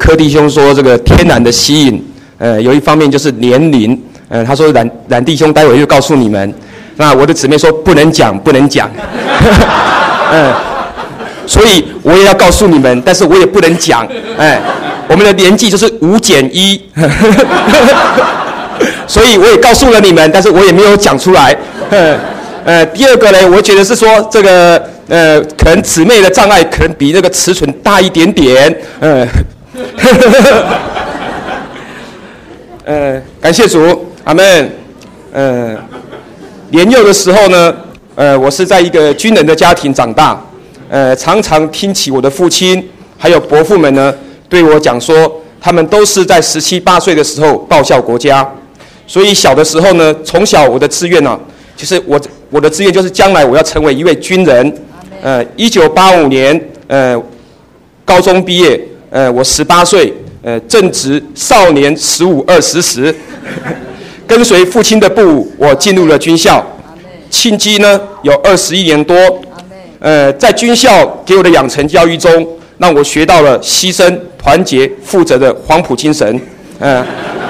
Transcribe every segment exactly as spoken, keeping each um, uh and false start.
柯弟兄说这个天然的吸引，呃，有一方面就是年龄，呃，他说冉冉弟兄待会就告诉你们。那我的姊妹说不能讲，不能讲，嗯，所以我也要告诉你们，但是我也不能讲，哎，我们的年纪就是五减一，所以我也告诉了你们，但是我也没有讲出来。呃，第二个呢，我觉得是说这个呃，可能姊妹的障碍可能比那个尺寸大一点点，呃，呃，感谢主，阿们。呃，年幼的时候呢，呃，我是在一个军人的家庭长大，呃，常常听起我的父亲还有伯父们呢对我讲说，他们都是在十七八岁的时候报效国家，所以小的时候呢，从小我的志愿呢、啊，就是我我的志愿就是将来我要成为一位军人。呃，一九八五年，呃，高中毕业，呃，我十八岁，呃，正值少年十五二十时，跟随父亲的步舞，我进入了军校。庆基呢有二十一年多，呃，在军校给我的养成教育中，让我学到了牺牲、团结、负责的黄埔精神，呃。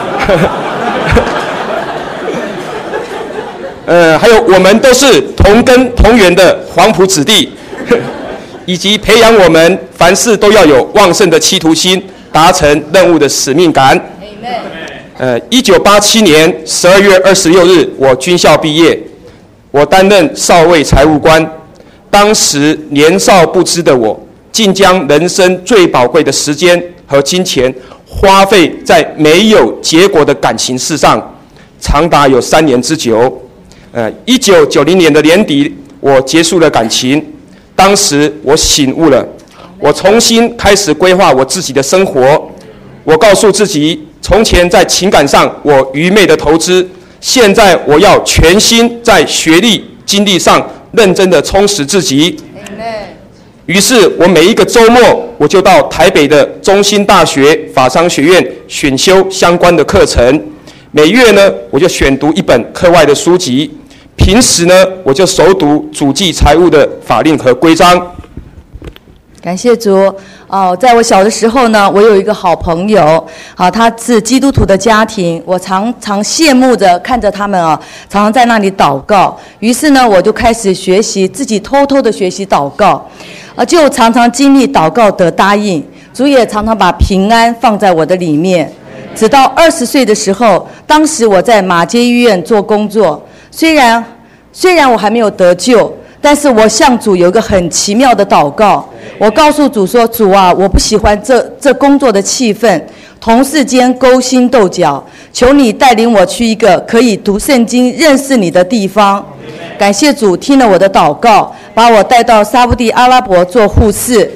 呃，还有我们都是同根同源的黄埔子弟，以及培养我们凡事都要有旺盛的企图心，达成任务的使命感。呃，一九八七年十二月二十六日，我军校毕业，我担任少尉财务官。当时年少不知的我，竟将人生最宝贵的时间和金钱花费在没有结果的感情事上，长达有三年之久。呃，一九九零年的年底，我结束了感情。当时我醒悟了，我重新开始规划我自己的生活。我告诉自己，从前在情感上我愚昧的投资，现在我要全心在学历、经历上认真的充实自己。于是我每一个周末，我就到台北的中兴大学法商学院选修相关的课程。每月呢，我就选读一本课外的书籍。平时呢，我就熟读主计财务的法令和规章。 感谢主哦，在我小的时候呢，我有一个好朋友啊，他是基督徒的家庭，我常常羡慕着看着他们啊，常常在那里祷告。于是呢，我就开始学习，自己偷偷的学习祷告，啊，就常常经历祷告得答应，主也常常把平安放在我的里面。直到二十岁的时候，当时我在马偕医院做工作。虽然虽然我还没有得救，但是我向主有一个很奇妙的祷告。我告诉主说：“主啊，我不喜欢这这工作的气氛，同事间勾心斗角，求你带领我去一个可以读圣经、认识你的地方。”感谢主听了我的祷告，把我带到沙烏地阿拉伯做护士。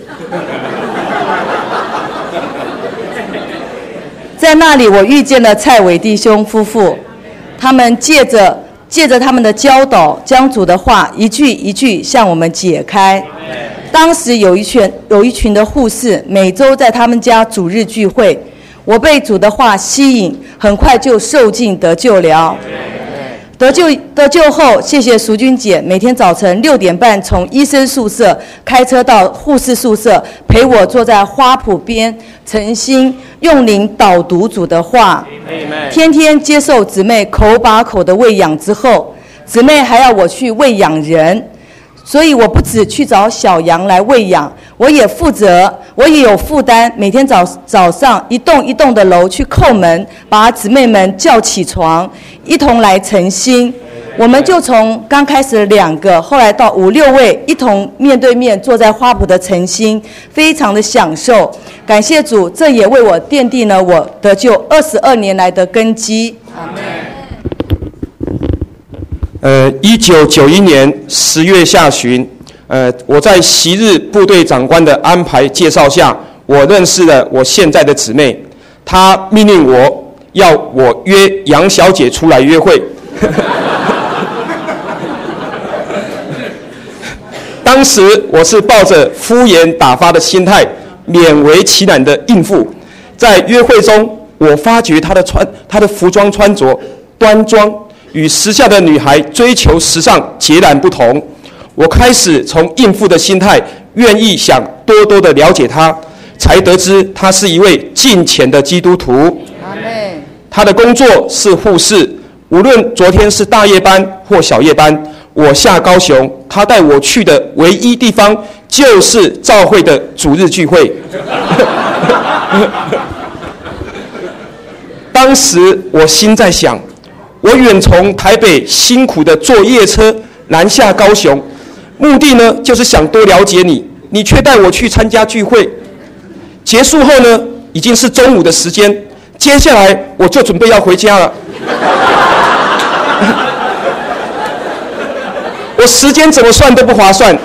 在那里，我遇见了蔡伟弟兄夫妇，他们借着借着他们的教导，将主的话一句一句向我们解开。当时有一群有一群的护士，每周在他们家主日聚会，我被主的话吸引，很快就受尽得救了。得救得救后，谢谢淑君姐，每天早晨六点半从医生宿舍开车到护士宿舍，陪我坐在花圃边，诚心用灵导读主的话，天天接受姊妹口把口的喂养之后，姊妹还要我去喂养人，所以我不只去找小羊来喂养，我也负责，我也有负担，每天早早上一栋一栋的楼去叩门，把姊妹们叫起床，一同来诚心。我们就从刚开始的两个，后来到五六位，一同面对面坐在花圃的诚心，非常的享受。感谢主，这也为我奠定了我得救二十二年来的根基。阿们。 呃，一九九一年十月下旬，呃，我在昔日部队长官的安排介绍下，我认识了我现在的姊妹。她命令我要我约杨小姐出来约会。当时我是抱着敷衍打发的心态，勉为其难的应付。在约会中，我发觉她的穿她的服装穿着端庄，与时下的女孩追求时尚截然不同。我开始从应付的心态，愿意想多多的了解她， 才得知他是一位敬虔的基督徒。 阿们。 他的工作是护士，无论昨天是大夜班或小夜班，我下高雄，他带我去的唯一地方就是教会的主日聚会。当时我心在想，我远从台北辛苦的坐夜车南下高雄，目的呢就是想多了解你，你却带我去参加聚会。结束后呢，已经是中午的时间，接下来我就准备要回家了。我时间怎么算都不划算。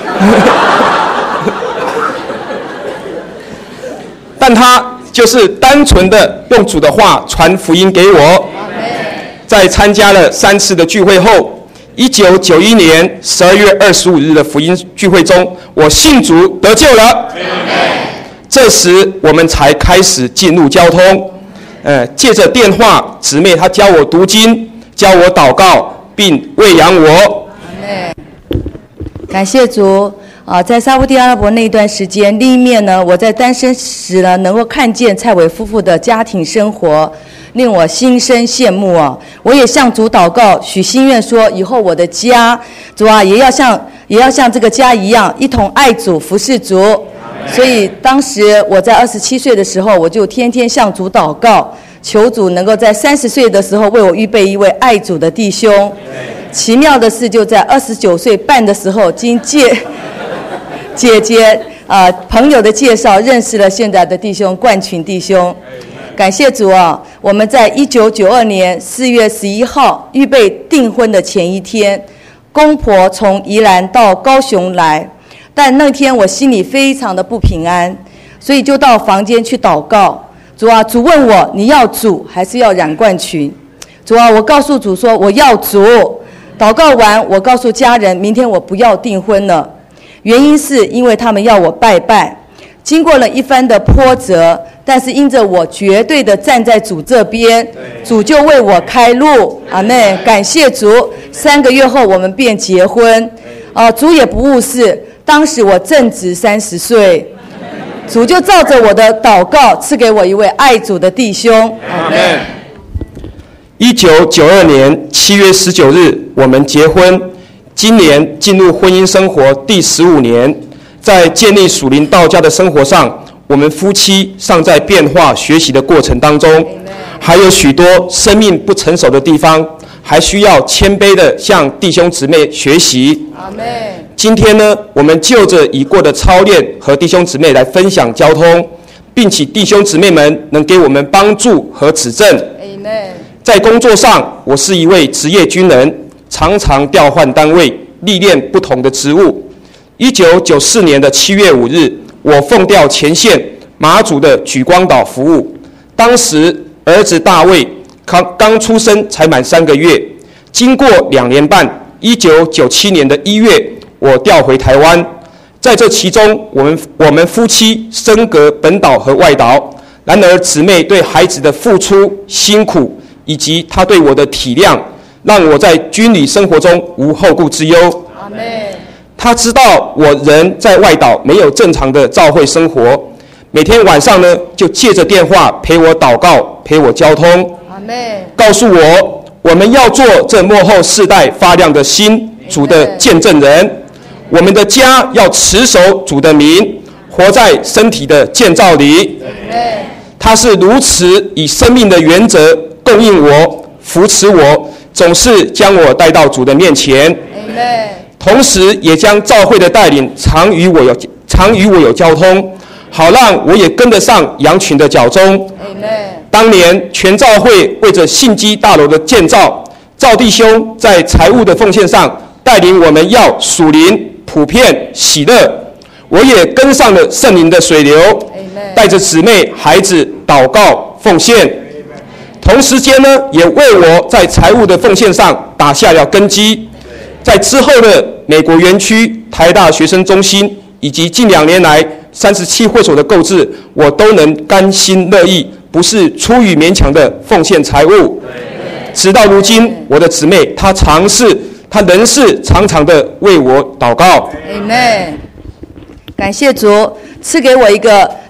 但他就是单纯的用主的话传福音给我。在参加了三次的聚会后，一九九一年十二月二十五日的福音聚会中，我信主得救了。这时我们才开始进入交通，呃，借着电话，姊妹她教我读经，教我祷告，并喂养我。 感谢主啊！在沙烏地阿拉伯那一段时间，另一面呢，我在单身时呢，能够看见蔡伟夫妇的家庭生活，令我心生羡慕啊！我也向主祷告，许心愿说，以后我的家，主啊，也要像也要像这个家一样，一同爱主、服侍主。所以当时我在二十七岁的时候，我就天天向主祷告，求主能够在三十岁的时候为我预备一位爱主的弟兄。奇妙的是，就在二十九岁半的时候，经姐姐姐啊、呃、朋友的介绍，认识了现在的弟兄冠群弟兄。感谢主啊！我们在一九九二年四月十一号预备订婚的前一天，公婆从宜兰到高雄来，但那天我心里非常的不平安，所以就到房间去祷告。主啊，主问我，你要主还是要冉冠群？主啊，我告诉主说我要主。祷告完，我告诉家人，明天我不要订婚了。原因是因为他们要我拜拜。经过了一番的波折，但是因着我绝对的站在主这边，主就为我开路。阿们，感谢主。三个月后，我们便结婚。啊，主也不误事，当时我正值三十岁，主就照着我的祷告，赐给我一位爱主的弟兄。阿们。 一九九二年七月十九日，我们结婚。今年进入婚姻生活第十五年，在建立属灵道家的生活上，我们夫妻尚在变化学习的过程当中，还有许多生命不成熟的地方，还需要谦卑的向弟兄姊妹学习。阿们。今天呢，我们就着已过的操练和弟兄姊妹来分享交通，并请弟兄姊妹们能给我们帮助和指正。在工作上，我是一位职业军人，常常调换单位，历练不同的职务。一九九四年的七月五日，我奉调前线马祖的莒光岛服务。当时儿子大卫刚刚出生，才满三个月。经过两年半，一九九七年的一月，我调回台湾。在这其中，我们我们夫妻升格本岛和外岛。然而，姊妹对孩子的付出、辛苦，以及她对我的体谅，让我在军旅生活中无后顾之忧。阿们。她知道我人在外岛没有正常的教会生活，每天晚上呢就借着电话陪我祷告，陪我交通。阿们。告诉我，我们要做这末后世代发亮的新主的见证人。我们的家要持守主的名，活在身体的建造里。他是如此以生命的原则供应我、扶持我，总是将我带到主的面前。同时也将教会的带领常与我有常与我有交通，好让我也跟得上羊群的脚踪。当年全教会为着信基大楼的建造，赵弟兄在财务的奉献上带领我们要属灵、普遍、喜乐。我也跟上了圣灵的水流，带着姊妹、孩子祷告奉献。同时间呢，也为我在财务的奉献上打下了根基。在之后的美国园区、台大学生中心，以及近两年来三十七会所的购置，我都能甘心乐意，不是出于勉强的奉献财物。直到如今，我的姊妹她尝试，她仍是常常的为我祷告。 Amen。感谢主赐给我一个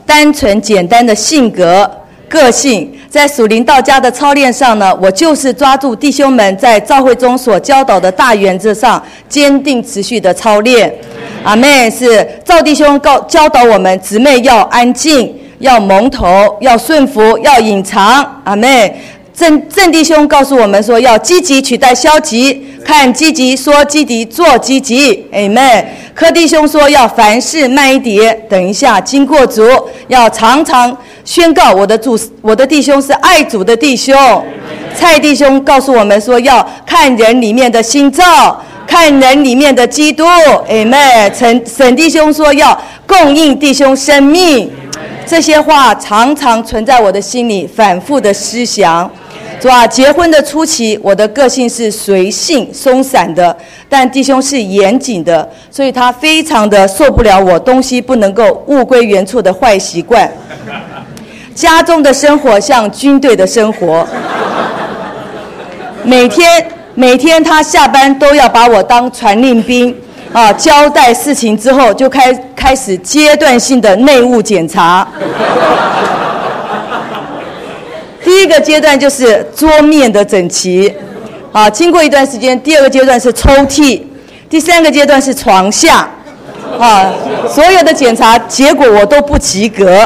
单纯简单的性格个性。在属灵道家的操练上呢，我就是抓住弟兄们在教会中所教导的大原则上，坚定持续的操练。阿们。是赵弟兄告教导我们，姊妹要安静，要蒙头，要顺服，要隐藏。阿们。郑郑弟兄告诉我们说，要积极取代消极，看积极，说积极，做积极。阿们。柯弟兄说要凡事慢一点，等一下经过主，要常常宣告我的主，我的弟兄是爱主的弟兄。蔡弟兄告诉我们说，要看人里面的心照，看人里面的基督。阿们。沈沈弟兄说要供应弟兄生命。这些话常常存在我的心里，反复的思想。主啊，结婚的初期，我的个性是随性松散的，但弟兄是严谨的，所以他非常的受不了我东西不能够物归原处的坏习惯。家中的生活像军队的生活，每天每天他下班都要把我当传令兵啊，交代事情之后就开开始阶段性的内务检查。第一个阶段就是桌面的整齐，啊，经过一段时间，第二个阶段是抽屉，第三个阶段是床下，啊，所有的检查结果我都不及格。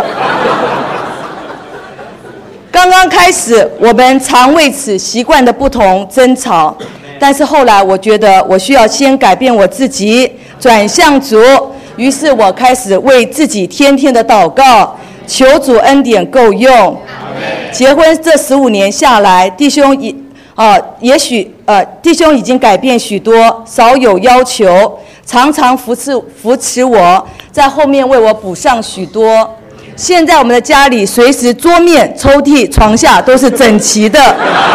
刚刚开始，我们常为此习惯的不同争吵，但是后来我觉得我需要先改变我自己，转向主，于是我开始为自己天天的祷告，求主恩典够用。结婚这十五年下来，弟兄也啊、呃，也许呃，弟兄已经改变许多，少有要求，常常扶持扶持我，在后面为我补上许多。现在我们的家里随时桌面、抽屉、床下都是整齐的，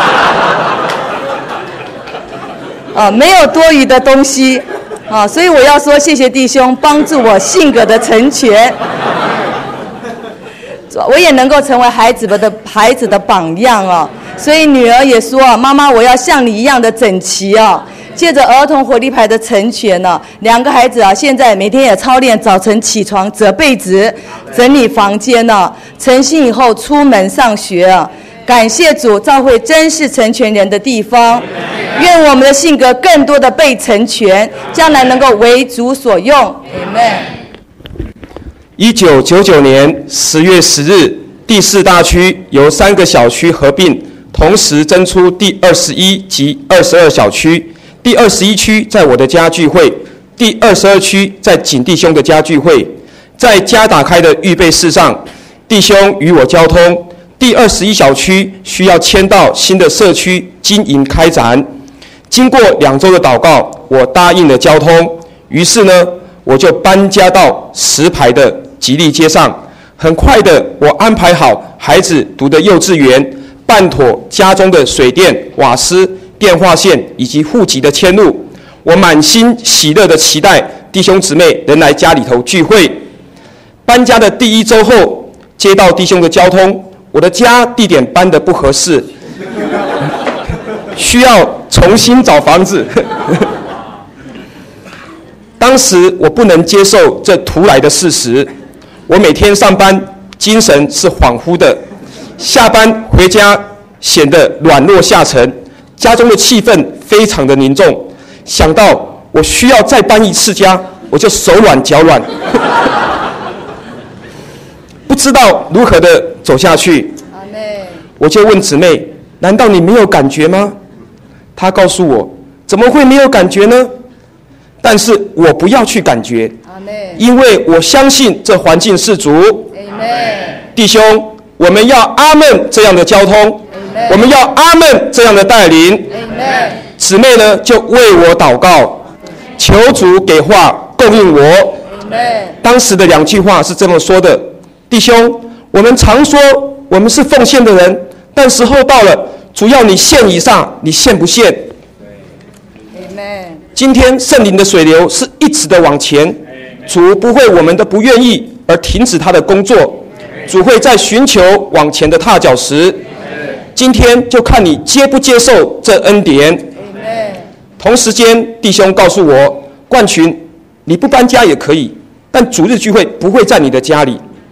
啊，没有多余的东西，啊，所以我要说谢谢弟兄帮助我性格的成全。我也能够成为孩子的孩子的榜样哦，所以女儿也说：“妈妈，我要像你一样的整齐哦。”借着儿童活力牌的成全呢，两个孩子啊，现在每天也操练早晨起床折被子、整理房间呢，成心以后出门上学啊。感谢主，教会真是成全人的地方。愿我们的性格更多的被成全，将来能够为主所用。Amen。 一九九九年十月十日，第四大区由三个小区合并，同时增出第二十一及二十二小区。第二十一区在我的家聚会，第二十二区在景弟兄的家聚会。在家打开的预备室上，弟兄与我交通。第二十一小区需要迁到新的社区经营开展。经过两周的祷告，我答应了交通。于是呢，我就搬家到石牌的吉利街上。很快的，我安排好孩子读的幼稚园，办妥家中的水电、瓦斯、电话线以及户籍的迁入。我满心喜乐的期待弟兄姊妹能来家里头聚会。搬家的第一周后，接到弟兄的交通，我的家地点搬得不合适，需要重新找房子。当时我不能接受这突来的事实，我每天上班精神是恍惚的，下班回家显得软弱下沉，家中的气氛非常的凝重。想到我需要再搬一次家，我就手软脚软，不知道如何的走下去。我就问姊妹：难道你没有感觉吗？她告诉我：怎么会没有感觉呢？但是我不要去感觉，因为我相信这环境是主。弟兄，我们要阿们这样的交通，我们要阿们这样的带领。姊妹呢，就为我祷告，求主给话供应我。当时的两句话是这么说的：弟兄，我们常说我们是奉献的人，但时候到了，主要你献以上，你献不献？今天圣灵的水流是一直的往前，主不会我们的不愿意而停止他的工作，主会在寻求往前的踏脚石。今天就看你接不接受这恩典。同时间，弟兄告诉我，冠群，你不搬家也可以，但主日聚会不会在你的家里。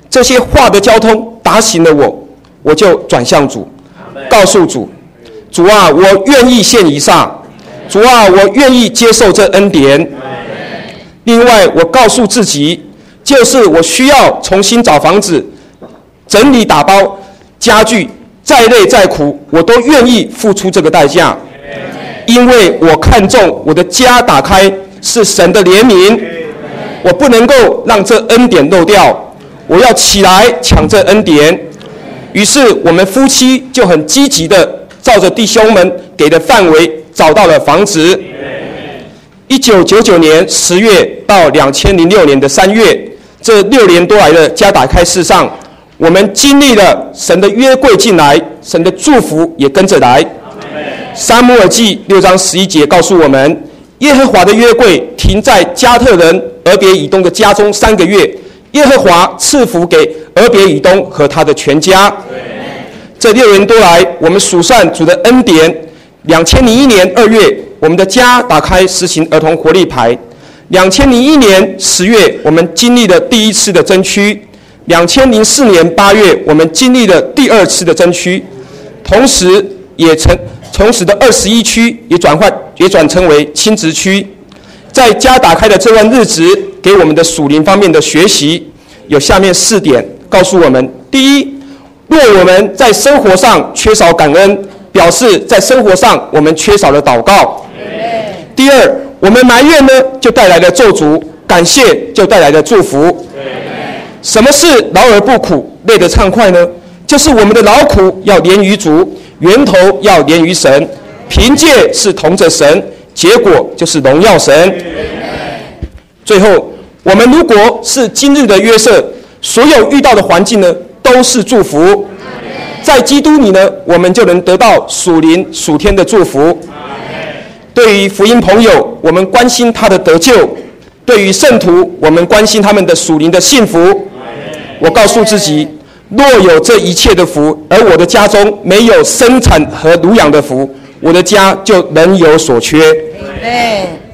这些话的交通打醒了我，我就转向主，告诉主：主啊，我愿意献以撒。主啊，我愿意接受这恩典。另外，我告诉自己，就是我需要重新找房子、整理打包家具，再累再苦，我都愿意付出这个代价，因为我看重我的家打开是神的怜悯，我不能够让这恩典漏掉，我要起来抢这恩典。于是我们夫妻就很积极的照着弟兄们给的范围找到了房子。一九九九年十月到两千零六年的三月，这六年多来的家打开事上，我们经历了神的约柜进来，神的祝福也跟着来。撒母耳记六章十一节告诉我们，耶和华的约柜停在加特人俄别以东的家中三个月，耶和华赐福给俄别以东和他的全家。这六年多来，我们数算主的恩典。两千零一年二月，我们的家打开实行儿童活力牌。两千零一年十月，我们经历了第一次的增区。两千零四年八月，我们经历了第二次的增区，同时也成同时的二十一区也转换也转成为亲职区。在家打开的这段日子，给我们的属灵方面的学习有下面四点，告诉我们：第一，若我们在生活上缺少感恩，表示在生活上我们缺少了祷告。第二，我们埋怨呢，就带来了咒诅；感谢就带来了祝福。什么是劳而不苦，累得畅快呢？就是我们的劳苦要连于主，源头要连于神，凭借是同着神，结果就是荣耀神。最后，我们如果是今日的约瑟，所有遇到的环境呢，都是祝福。在基督里呢，我们就能得到属灵属天的祝福。对于福音朋友，我们关心他的得救；对于圣徒，我们关心他们的属灵的幸福。我告诉自己，若有这一切的福，而我的家中没有生产和乳养的福，我的家就仍有所缺。